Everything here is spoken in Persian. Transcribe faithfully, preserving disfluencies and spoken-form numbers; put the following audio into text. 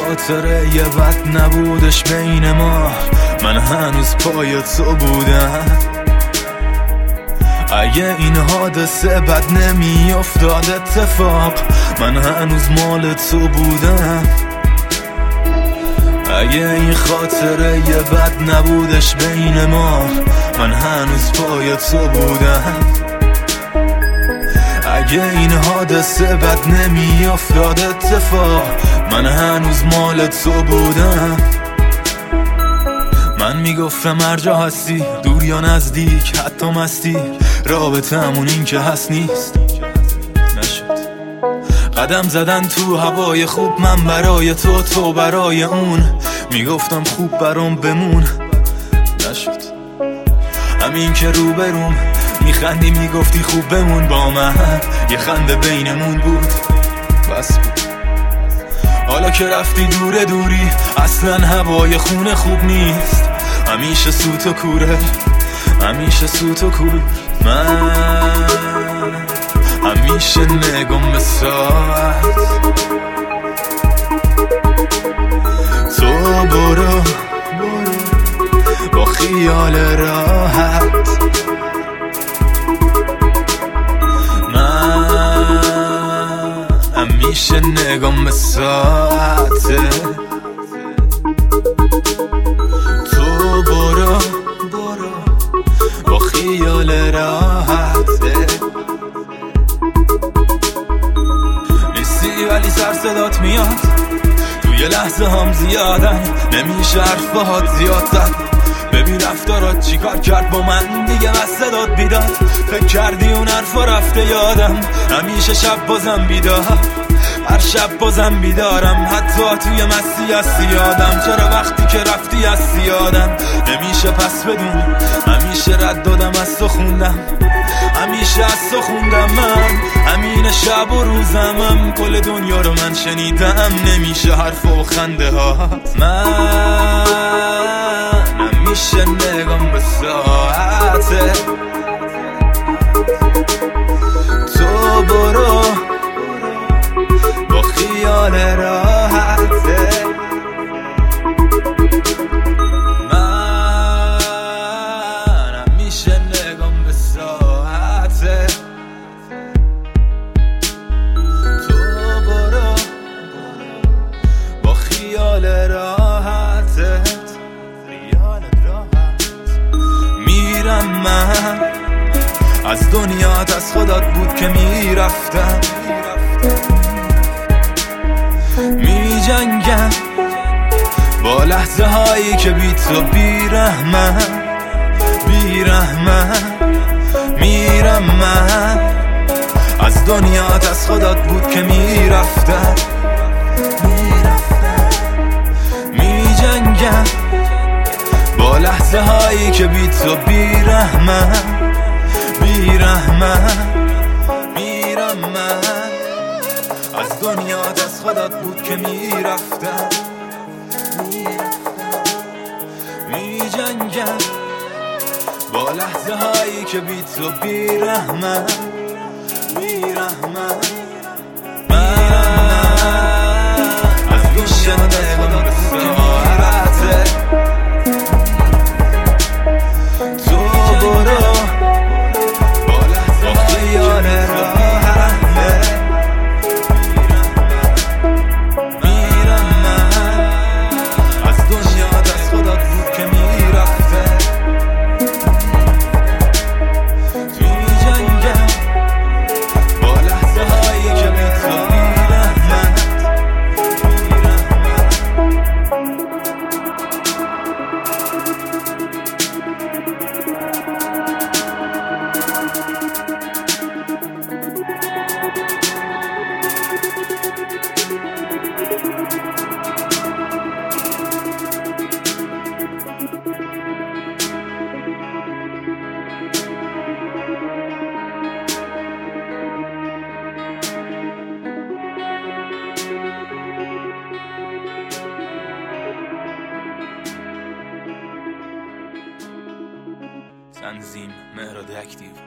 خاطره یه بد نبودش بین ما، من هنوز پای تو بودم. اگه این حادثه بد نمی افتاد اتفاق، من هنوز مال تو بودم. اگه این خاطره یه بد نبودش بین ما، من هنوز پای تو بودم. اگه این حادثه بد نمی افتاد اتفاق، من هنوز مال تو بودم. من میگفتم هر جا هستی، دور یا نزدیک، حتی مستی، رابطه همون این که هست نیست. نشد قدم زدن تو هوای خوب، من برای تو، تو برای اون. میگفتم خوب برام بمون، نشد. همین که رو بروم میخندی میگفتی خوب بمون با من، یه خنده بینمون بود، بس بود. حالا که رفتی دور دوری، اصلا هوای خونه خوب نیست. همیشه سوت و کوره، همیشه سوت و کور. من همیشه نگم به ساعت، تو برو با خیال راحت. من همیشه نگم به ساعته، تو برو با خیال راحته. میسی ولی سر صدات میاد، توی لحظه هم زیادن، نمیشه حرف باهات زیاد زد. ببین رفتارات چی کار کرد با من، دیگه بسته داد بیداد. فکر کردی اون حرفا رفته یادم، همیشه شب بازم بیدار، هر شب بازم بیدارم، حتی توی مستی هستی یادم. چرا وقتی که رفتی هستی یادم، نمیشه پس بدون. همیشه رد دادم از تو خوندم، همیشه از تو خوندم. من همین شب و روزمم، کل دنیا رو من شنیدم، نمیشه حرف و خنده ها. من همیشه نگم به ساعته، تو برو با خیال راحته. من همیشه نگم به ساعته، تو برو با خیال راحته. خیالت راحت میرم من از دنیات، از خودت بود که میرفتم. می جنگم با لحظه هایی که بی تو بیرحمم، بیرحمم. میرم من از دنیات، از خودت بود که میرفتم. می جنگم با لحظه هایی که بی تو بیرحمم، بیرحمم. میرم من از دنیات، از خودت بود که میرفتم. می جنگم با لحظه هایی که بی تو بیرحمم، بیرحمم. من از گوشه نگم به ساعته، تو برو با خیال راحته. میرم من از دنیات، از خودت بود که میرفته. می جنگم با لحظه هایی که بی تو بیرحمم، تنظیم مهراد اکتیو.